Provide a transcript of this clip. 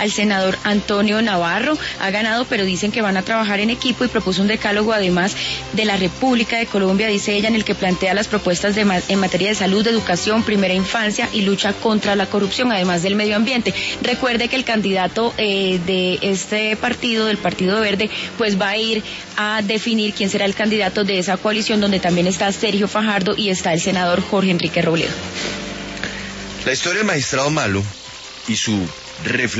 al senador Antonio Navarro. Ha ganado, pero dicen que van a trabajar en equipo y propuso un decálogo además de la República de Colombia, dice ella, en el que plantea las propuestas en materia de salud, de educación, primera infancia y lucha contra la corrupción, además del medio ambiente. Recuerde que el candidato de este partido, del Partido Verde, pues va a ir a definir quién será el candidato de esa coalición, donde también está Sergio Fajardo y está el senador Jorge Enrique Robledo. La historia del magistrado Malo y su reflexión